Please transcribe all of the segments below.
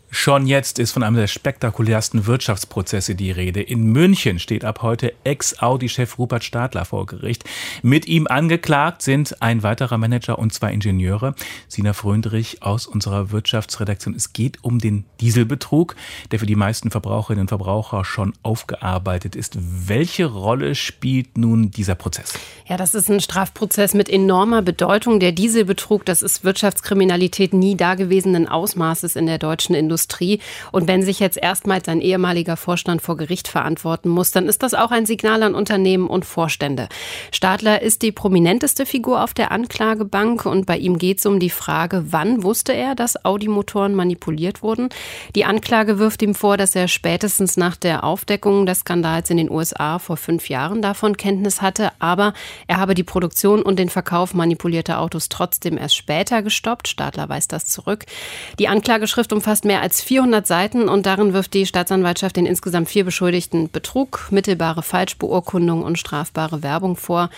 Schon jetzt ist von einem der spektakulärsten Wirtschaftsprozesse die Rede. In München steht ab heute Ex-Audi-Chef Rupert Stadler vor Gericht. Mit ihm angeklagt sind ein weiterer Manager und 2 Ingenieure. Sina Fröndrich aus unserer Wirtschaftsredaktion. Es geht um den Dieselbetrug, der für die meisten Verbraucherinnen und Verbraucher schon aufgearbeitet ist. Welche Rolle spielt nun dieser Prozess? Ja, das ist ein Strafprozess mit enormer Bedeutung. Der Dieselbetrug, das ist Wirtschaftskriminalität nie dagewesenen Ausmaßes in der deutschen Industrie. Und wenn sich jetzt erstmals ein ehemaliger Vorstand vor Gericht verantworten muss, dann ist das auch ein Signal an Unternehmen und Vorstände. Stadler ist die prominenteste Figur auf der Anklagebank und bei ihm geht es um die Frage, wann wusste er, dass Audi-Motoren manipuliert wurden? Die Anklage wirft ihm vor, dass er spätestens nach der Aufdeckung des Skandals in den USA vor 5 Jahren davon Kenntnis hatte, aber er habe die Produktion und den Verkauf manipulierter Autos trotzdem erst später gestoppt. Stadler weist das zurück. Die Anklageschrift umfasst mehr als 400 Seiten und darin wirft die Staatsanwaltschaft den insgesamt 4 Beschuldigten Betrug, mittelbare Falschbeurkundung und strafbare Werbung vor.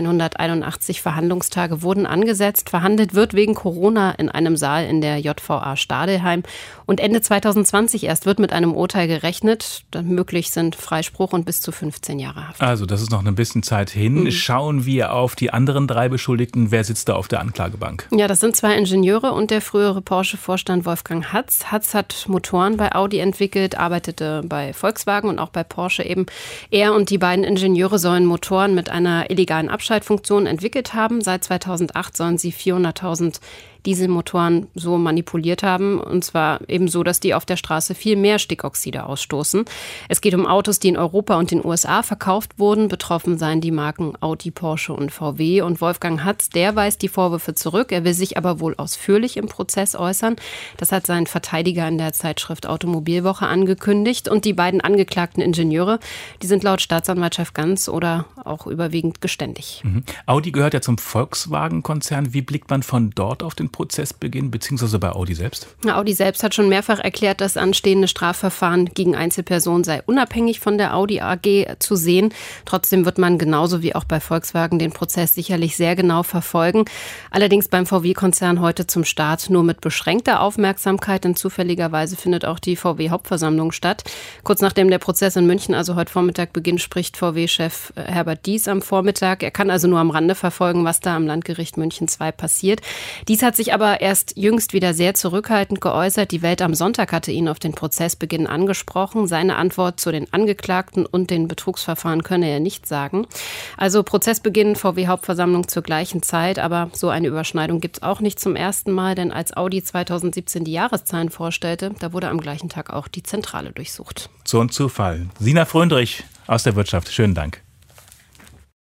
181 Verhandlungstage wurden angesetzt. Verhandelt wird wegen Corona in einem Saal in der JVA Stadelheim. Und Ende 2020 erst wird mit einem Urteil gerechnet. Möglich sind Freispruch und bis zu 15 Jahre Haft. Also das ist noch ein bisschen Zeit hin. Schauen wir auf die anderen 3 Beschuldigten. Wer sitzt da auf der Anklagebank? Ja, das sind 2 Ingenieure und der frühere Porsche-Vorstand Wolfgang Hatz. Hatz hat Motoren bei Audi entwickelt, arbeitete bei Volkswagen und auch bei Porsche eben. Er und die beiden Ingenieure sollen Motoren mit einer illegalen Abschaltfunktion entwickelt haben. Seit 2008 sollen sie 400.000 Dieselmotoren so manipuliert haben. Und zwar eben so, dass die auf der Straße viel mehr Stickoxide ausstoßen. Es geht um Autos, die in Europa und den USA verkauft wurden. Betroffen seien die Marken Audi, Porsche und VW. Und Wolfgang Hatz, der weist die Vorwürfe zurück. Er will sich aber wohl ausführlich im Prozess äußern. Das hat sein Verteidiger in der Zeitschrift Automobilwoche angekündigt. Und die beiden angeklagten Ingenieure, die sind laut Staatsanwaltschaft ganz oder auch überwiegend geständig. Audi gehört ja zum Volkswagen-Konzern. Wie blickt man von dort auf den Prozessbeginn, beziehungsweise bei Audi selbst? Audi selbst hat schon mehrfach erklärt, das anstehende Strafverfahren gegen Einzelpersonen sei unabhängig von der Audi AG zu sehen. Trotzdem wird man genauso wie auch bei Volkswagen den Prozess sicherlich sehr genau verfolgen. Allerdings beim VW-Konzern heute zum Start nur mit beschränkter Aufmerksamkeit, denn zufälligerweise findet auch die VW-Hauptversammlung statt. Kurz nachdem der Prozess in München, also heute Vormittag, beginnt, spricht VW-Chef Herbert Diess am Vormittag. Er kann also nur am Rande verfolgen, was da am Landgericht München II passiert. Dies hat sich aber erst jüngst wieder sehr zurückhaltend geäußert. Die Welt am Sonntag hatte ihn auf den Prozessbeginn angesprochen. Seine Antwort zu den Angeklagten und den Betrugsverfahren könne er nicht sagen. Also Prozessbeginn, VW-Hauptversammlung zur gleichen Zeit. Aber so eine Überschneidung gibt es auch nicht zum ersten Mal, denn als Audi 2017 die Jahreszahlen vorstellte, da wurde am gleichen Tag auch die Zentrale durchsucht. So ein Zufall. Sina Fröndrich aus der Wirtschaft. Schönen Dank.